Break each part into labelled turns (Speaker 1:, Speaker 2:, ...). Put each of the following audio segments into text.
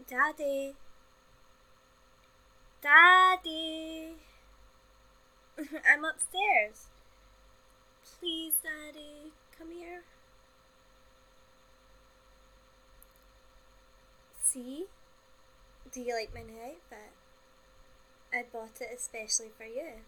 Speaker 1: Daddy. Daddy. I'm upstairs. Please, Daddy, come here. See? Do you like my new outfit? I bought it especially for you.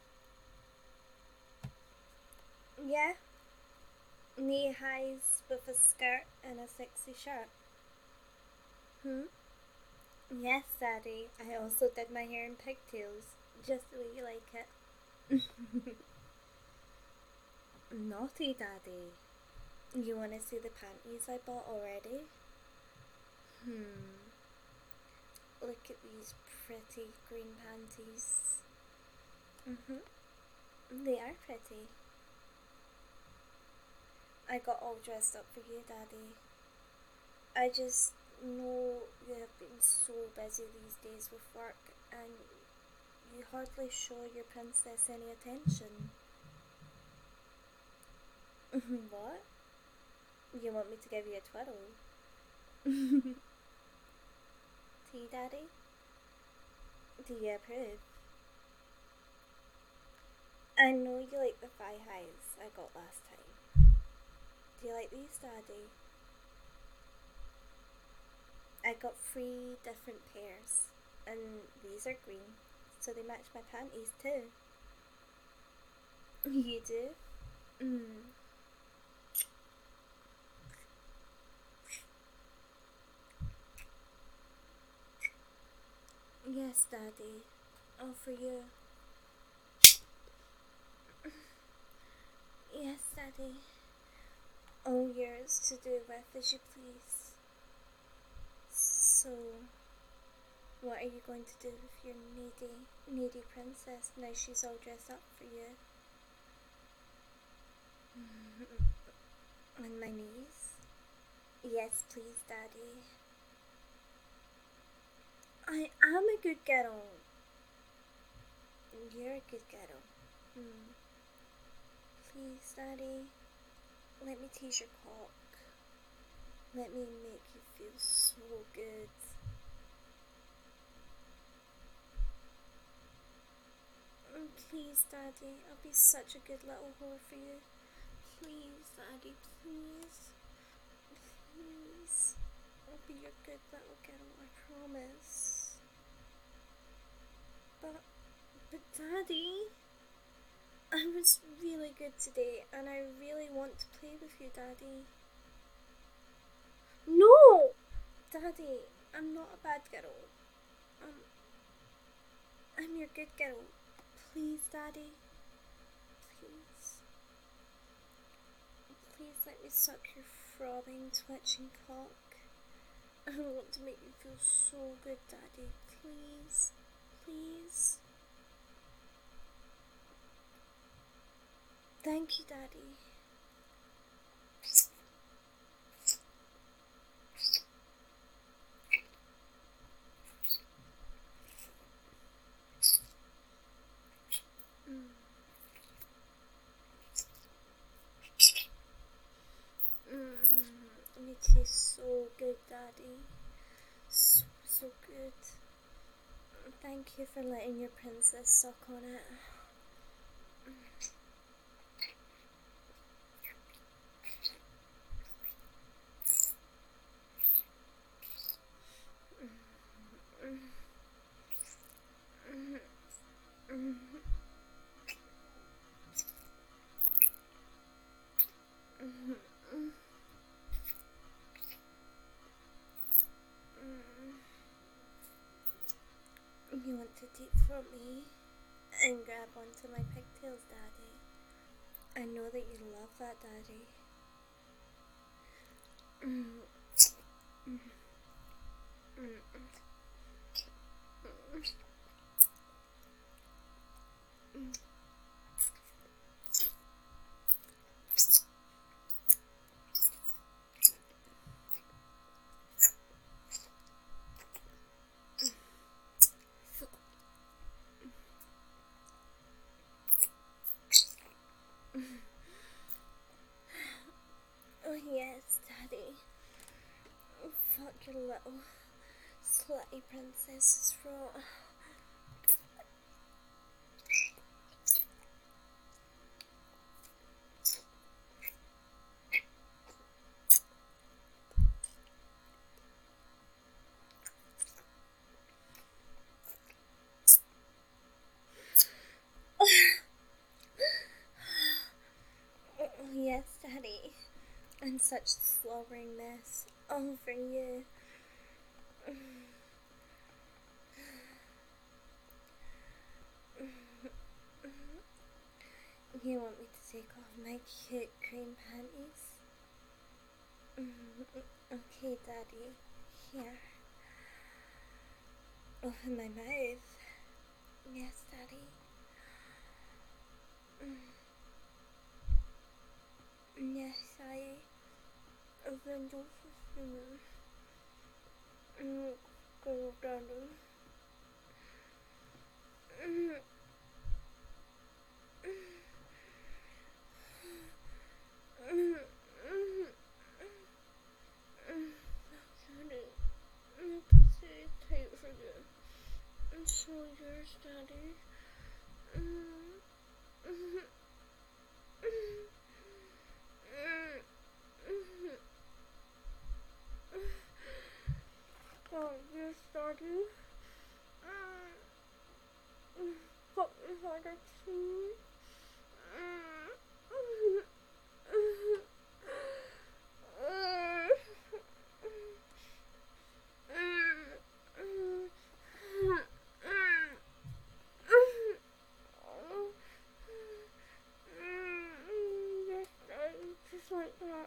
Speaker 1: Yeah? Knee highs with a skirt and a sexy shirt. Hmm? Yes, Daddy. I also did my hair in pigtails, just the way you like it. Naughty, Daddy. You want to see the panties I bought already? Look at these pretty green panties. They are pretty. I got all dressed up for you, Daddy. I just know you have been so busy these days with work and you hardly show your princess any attention. What? You want me to give you a twiddle? Tea, Daddy? Do you approve? I know you like the thigh highs I got last time. Do you like these, Daddy? I got 3 different pairs, and these are green, so they match my panties too. You do? Yes, Daddy. All for you. Yes, Daddy. All yours to do with as you please. So, what are you going to do with your needy princess now she's all dressed up for you? On my knees? Yes, please, Daddy. I am a good girl. You're a good girl. Please, Daddy, let me tease your cock. Let me make you feel so good. Please, Daddy, I'll be such a good little whore for you. Please, Daddy, please. Please. I'll be your good little girl, I promise. But Daddy, I was really good today and I really want to play with you, Daddy. No! Daddy, I'm not a bad girl. I'm your good girl. Please, Daddy. Please. Please let me suck your throbbing, twitching cock. I want to make you feel so good, Daddy. Please. Please. Thank you, Daddy. You taste so good, Daddy. So, so good. Thank you for letting your princess suck on it. You want to deep throat me and grab onto my pigtails, Daddy? I know that you love that, Daddy. Oh yes, Daddy. Fuck your little slutty princess's throat. Yes, Daddy. And such slobbering mess all for you. You want me to take off my cute cream panties? Okay, Daddy. Here. Open my mouth. Yes, Daddy. Yes, I opened your system. Go, Daddy. Daddy, my pussy is tight for you. And so yours, Daddy. Oh, yes, Daddy. Fuck me harder, please. Yes, Daddy, just like that.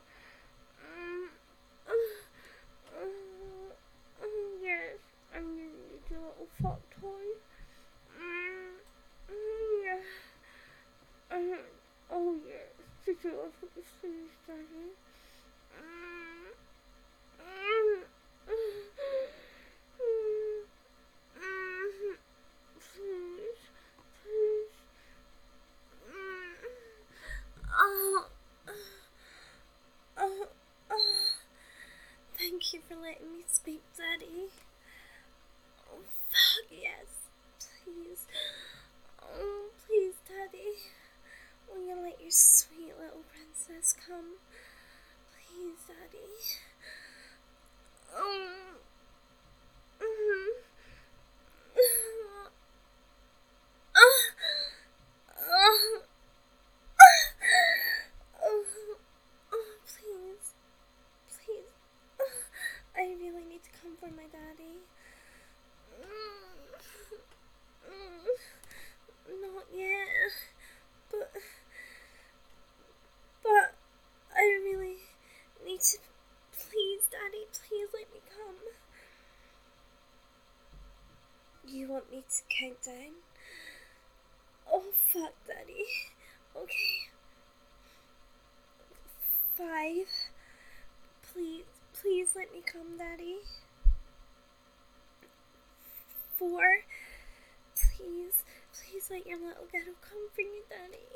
Speaker 1: Yes, I'm gonna need your little fuck toy. Yeah. Oh yes, did you love what you see, Daddy? Please, please. Oh, oh, oh. Thank you for letting me speak, Daddy. Oh, fuck yes. Please. Oh, please, Daddy. Will you let your sweet little princess come? Please, Daddy. Please. Please. I really need to come for my daddy. Not yet. But I really need to. Please, Daddy, please let me come. You want me to count down? Oh, fuck, Daddy. Okay. 5. Please let me come, Daddy. 4. Please let your little ghetto come for you, Daddy.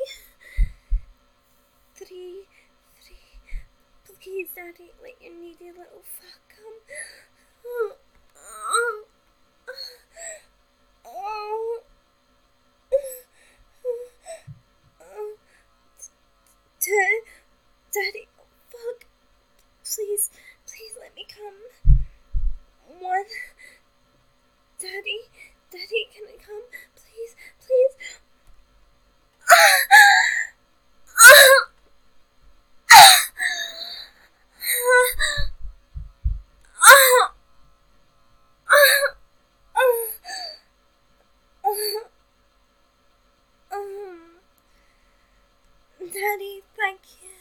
Speaker 1: 3. Please, Daddy, let your needy little fuck come. 2. Daddy, fuck. Please let me come. 1. Daddy, can I come? Please. Daddy, thank you.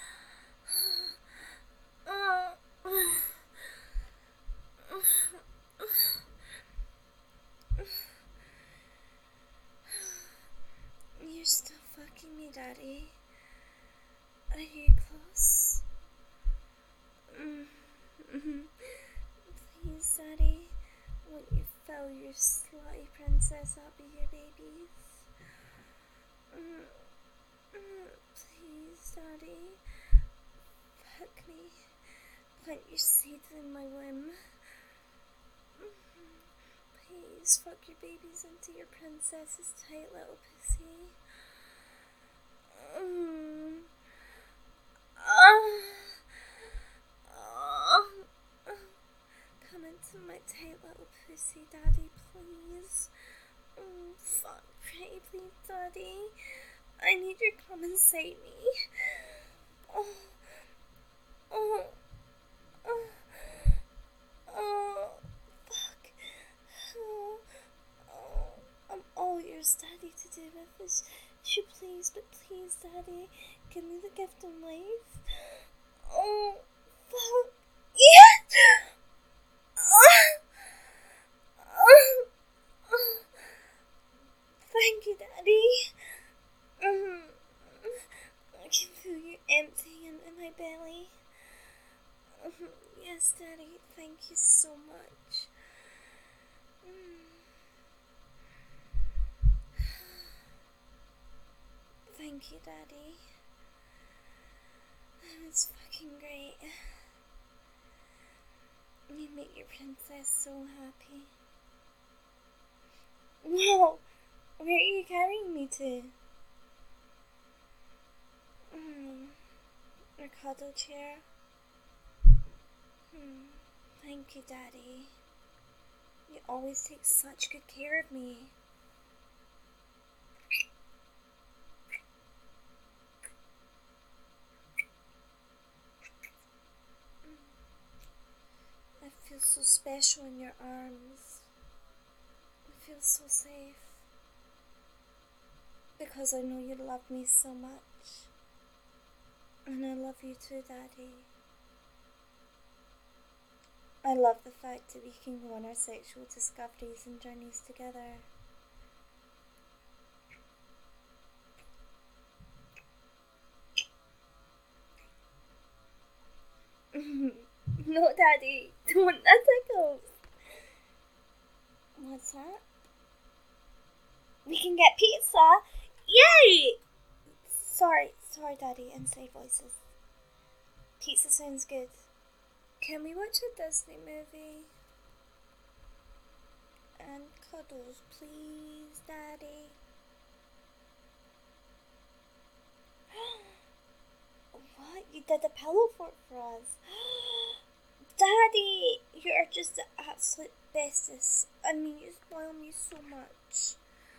Speaker 1: You're still fucking me, Daddy. Are you close? Please, Daddy, won't you fill your slutty princess up with your babies? Please, Daddy, fuck me. Plant your seeds in my womb. please fuck your babies into your princess's tight little pussy. Come into my tight little pussy, Daddy, please. Fuck, pretty please, Daddy. I need you to come inside me. Oh, oh, oh, oh, fuck. Oh, oh, I'm all yours, Daddy, to do with this. You please, but please, Daddy, give me the gift of life. Oh, fuck. Yeah! Thank you, Daddy. I can feel you emptying in my belly. Yes, Daddy, thank you so much. Thank you, Daddy. It's fucking great. You make your princess so happy. Wow, where are you carrying me to? A cuddle chair. Thank you, Daddy. You always take such good care of me. I feel so special in your arms. I feel so safe. Because I know you love me so much. And I love you too, Daddy. I love the fact that we can go on our sexual discoveries and journeys together. No, Daddy, don't, that tickles. What's that? We can get pizza? Yay! Sorry, Daddy, inside voices. Pizza sounds good. Can we watch a Disney movie? And cuddles, please, Daddy. What? You did a pillow fort for us? Daddy, you are just the absolute bestest. I mean, you spoil me so much.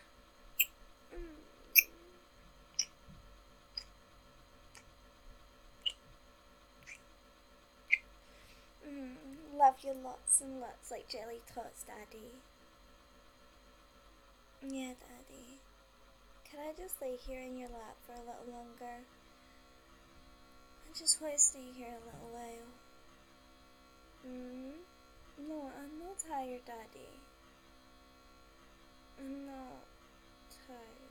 Speaker 1: Love you lots and lots like jelly tots, Daddy. Yeah, Daddy. Can I just lay here in your lap for a little longer? I just want to stay here a little while. No, I'm not tired, Daddy. I'm not tired.